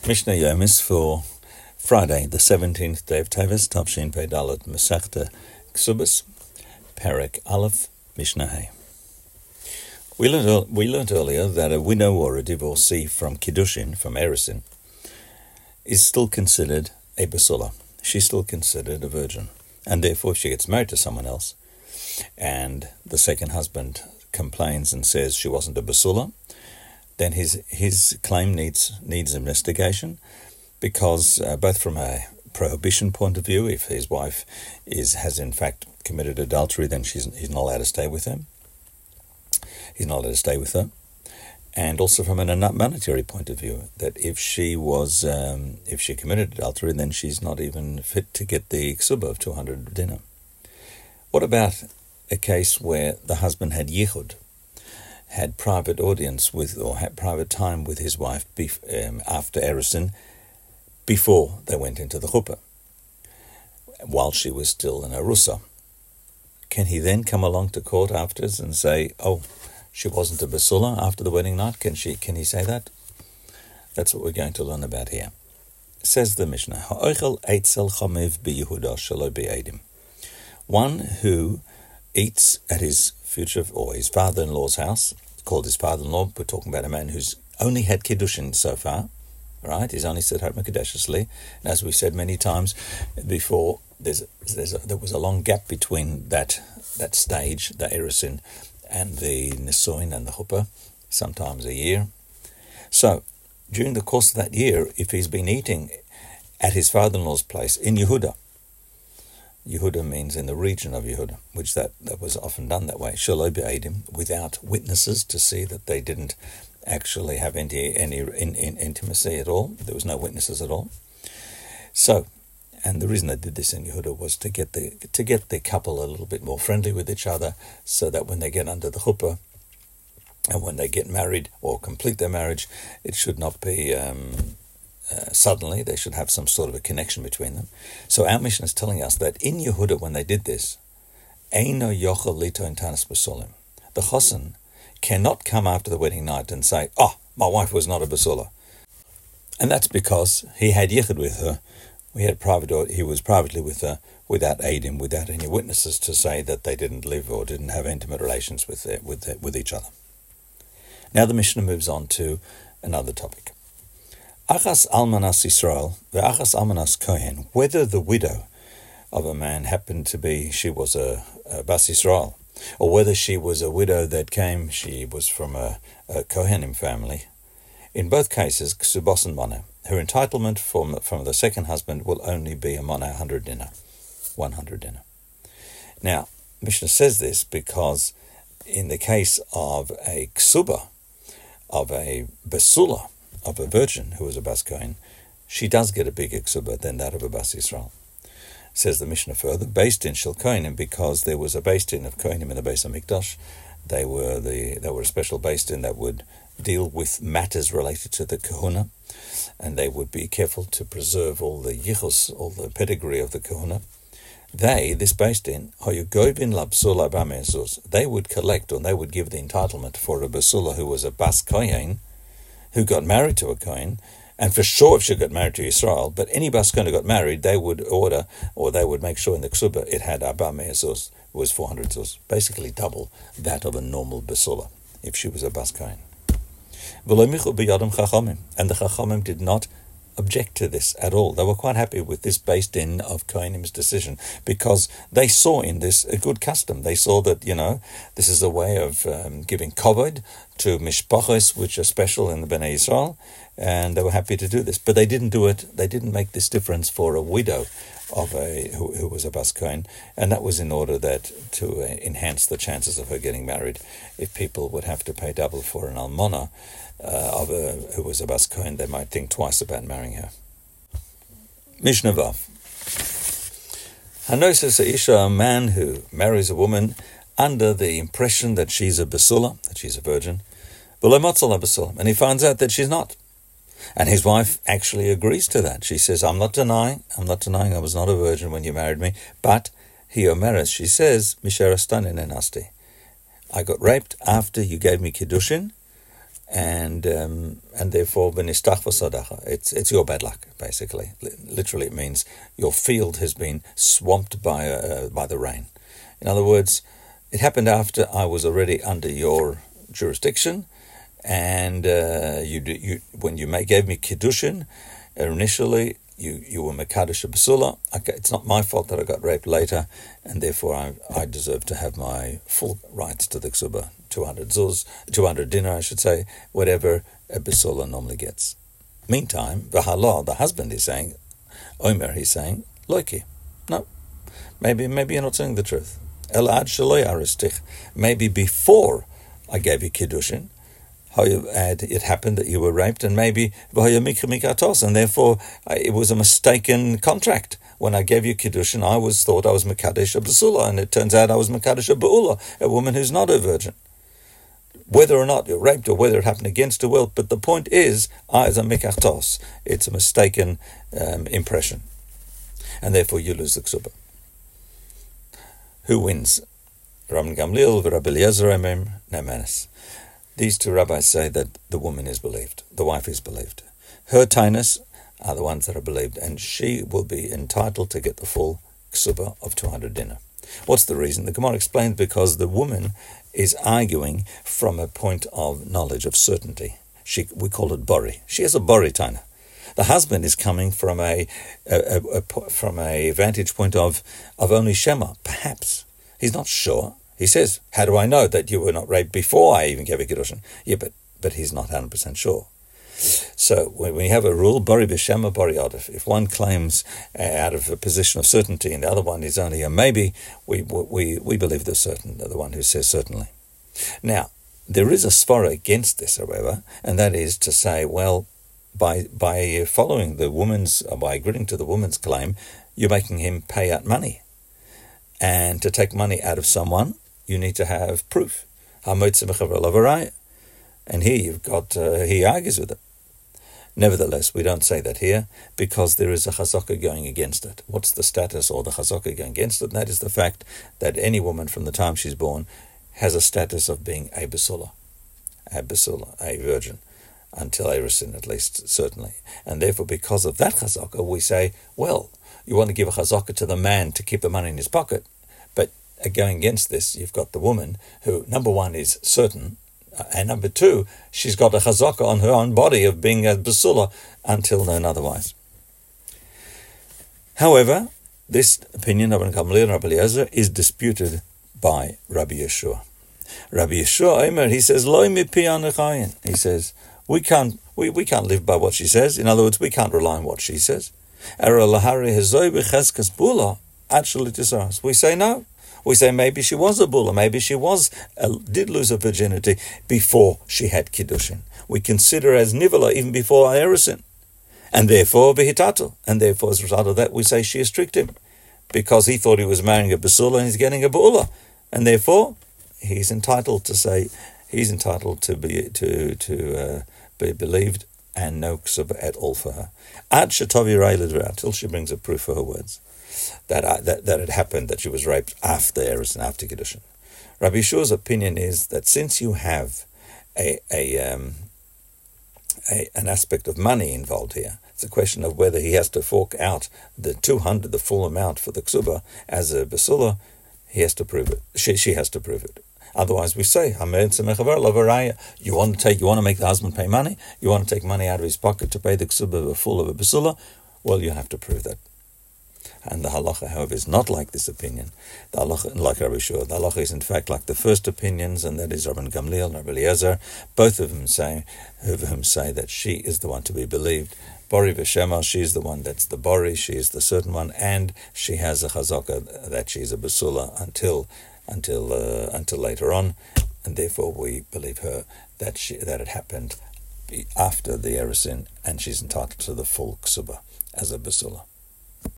Mishnah Yomis for Friday, the 17th day of Teves, Tavshin Pei Dalet, Masechta Ksubas, Perek Aleph, Mishnah Hay. We learnt earlier that a widow or a divorcee from Kiddushin, from Erusin, is still considered a basula. She's still considered a virgin. And therefore, if she gets married to someone else, and the second husband complains and says she wasn't a basula, then his claim needs investigation, because both from a prohibition point of view, if his wife has in fact committed adultery, then he's not allowed to stay with her. He's not allowed to stay with her, and also from a monetary point of view, that if she committed adultery, then she's not even fit to get the ksuba of 200 dinar. What about a case where the husband had yichud, had private audience with, or had private time with his wife after Erusin, before they went into the chuppah, while she was still in Arusa? Can he then come along to court afterwards and say, oh, she wasn't a basula after the wedding night? Can he say that? That's what we're going to learn about here. Says the Mishnah, Ha'ochel eitzel chamev biYehuda shelo bi'edim. One who eats at his his father-in-law's house, called his father-in-law. We're talking about a man who's only had Kiddushin so far, right? He's only said Mekadeshesli. And as we said many times before, there was a long gap between that stage, the Erusin, and the Nisuin and the Chuppah, sometimes a year. So, during the course of that year, if he's been eating at his father-in-law's place in Yehuda means in the region of Yehuda, which that was often done that way, Shelo B'Eidim, without witnesses to see that they didn't actually have any intimacy at all. There was no witnesses at all. So, and the reason they did this in Yehuda was to get the couple a little bit more friendly with each other, so that when they get under the chuppah and when they get married or complete their marriage, it should not be suddenly. They should have some sort of a connection between them. So our Mishnah is telling us that in Yehuda, when they did this, Eino yochel lito in tanis basolim, the chosen cannot come after the wedding night and say, oh, my wife was not a basula. And that's because he had yichud with her. He was privately with her without aidim, without any witnesses to say that they didn't live or didn't have intimate relations with each other. Now the Mishnah moves on to another topic. Achas almanas Yisrael, ve'achas almanas Kohen, whether the widow of a man happened to be, she was a Bas Yisrael, or whether she was a widow she was from a Kohanim family. In both cases, ksubos and mana, her entitlement from the second husband will only be a mana 100 dinar. Now, Mishnah says this because in the case of a ksuba, of a basula, of a virgin who was a Bas Kohen, she does get a bigger ksuba than that of a Bas Yisrael. Says the Mishnah further, based in Shel Kohanim, because there was a based in of Kohanim in the Beis HaMikdash. They were a special based in that would deal with matters related to the kahuna, and they would be careful to preserve all the yichus, all the pedigree of the kahuna. This based in, they would collect, or they would give the entitlement for a basula who was a Bas Kohen, who got married to a Kohen, and for sure if she got married to Yisrael, but any Bas Kohen who got married, they would order, or they would make sure in the ksuba it had Abba Me'ezuz, was 400 zuz, basically double that of a normal basula, if she was a Bas Kohen. And the Chachamim did not object to this at all. They were quite happy with this based in of Kohenim's decision, because they saw in this a good custom. They saw that, this is a way of giving kavod to mishpachos, which are special in the Bnei Yisrael, and they were happy to do this. But they didn't do it. They didn't make this difference for a widow of who was a Bas Kohen, and that was in order that to enhance the chances of her getting married. If people would have to pay double for an almana who was a Bas Kohen, they might think twice about marrying her. Mishnah Vav. Hanosis Isha, a man who marries a woman under the impression that she's a basula, that she's a virgin, and he finds out that she's not. And his wife actually agrees to that. She says, I'm not denying I was not a virgin when you married me, but he omeres, she says, Misherastane nenasti, I got raped after you gave me Kiddushin, and therefore v'nishtach v'sodacha. It's your bad luck, basically. Literally, it means your field has been swamped by the rain. In other words, it happened after I was already under your jurisdiction, and when you gave me kiddushin initially, you were mekadosh basula. Okay, it's not my fault that I got raped later, and therefore I deserve to have my full rights to the ksuba, 200 dinar, I should say, whatever a basula normally gets. Meantime, v'halal, the husband is saying, Omer, he's saying, loiki, no, maybe you're not saying the truth. Elad shaloy aristich, maybe before I gave you kiddushin, it happened that you were raped, and maybe and therefore it was a mistaken contract. When I gave you kiddushin, I thought I was mekadesh a basula, and it turns out I was mekadesh a ba'ula, a woman who's not a virgin. Whether or not you're raped or whether it happened against her will, but the point is, as a mikachtos, it's a mistaken impression, and therefore you lose the ksuba. Who wins? Rabban Gamliel v'Rabbi Eliezer Omer Nemanis. These two rabbis say that the woman is believed, the wife is believed. Her tainas are the ones that are believed, and she will be entitled to get the full ksuba of 200 dinar. What's the reason? The Gemara explains because the woman is arguing from a point of knowledge, of certainty. We call it bori. She has a bori taina. The husband is coming from a vantage point of only shema, perhaps. He's not sure. He says, how do I know that you were not raped before I even gave a kiddushin? Yeah, but he's not 100% sure. So when we have a rule, bori b'shema, bori odif. If one claims out of a position of certainty and the other one is only a maybe, we believe the one who says certainly. Now, there is a svara against this, however, and that is to say, well, by following by agreeing to the woman's claim, you're making him pay out money. And to take money out of someone, you need to have proof. And here you've got, he argues with it. Nevertheless, we don't say that here because there is a chazaka going against it. What's the status or the chazaka going against it? And that is the fact that any woman from the time she's born has a status of being a basula, a virgin, until Erusin at least, certainly. And therefore, because of that chazaka, we say, well, you want to give a chazaka to the man to keep the money in his pocket, but going against this, you've got the woman who, number one, is certain, and number two, she's got a chazaka on her own body of being a basula until known otherwise. However, this opinion of Rabban Gamliel and Rabbi Eliezer is disputed by Rabbi Yeshua. Rabbi Yeshua Omer, he says, Loi mipi anechayin. He says, we can't live by what she says. In other words, we can't rely on what she says. We say no. We say maybe she was a bula, maybe she did lose her virginity before she had kiddushin. We consider as nivala even before erusin, and therefore vihitato, and therefore as a result of that we say she tricked him because he thought he was marrying a basula and he's getting a bula, and therefore he's entitled to be believed and no ksuba at all for her. Ad shetavi rei till she brings a proof for her words. That it happened, that she was raped after Erusin and after Kiddushin. Rabbi Yeshua's opinion is that since you have an aspect of money involved here, it's a question of whether he has to fork out the 200, the full amount for the ksuba as a basula. He has to prove it. She has to prove it. Otherwise, we say, you want to make the husband pay money? You want to take money out of his pocket to pay the ksuba full of a basula? Well, you have to prove that. And the halacha, however, is not like this opinion. The halacha, like Rabbi Yeshua, the halacha is in fact like the first opinions, and that is Rabban Gamliel and Rabbi Eliezer, both of whom say that she is the one to be believed. Bori v'shema, she is the one that's the bori, she is the certain one, and she has a chazaka that she is a basula until later on, and therefore we believe her that it happened after the erusin, and she's entitled to the full ksuba as a basula.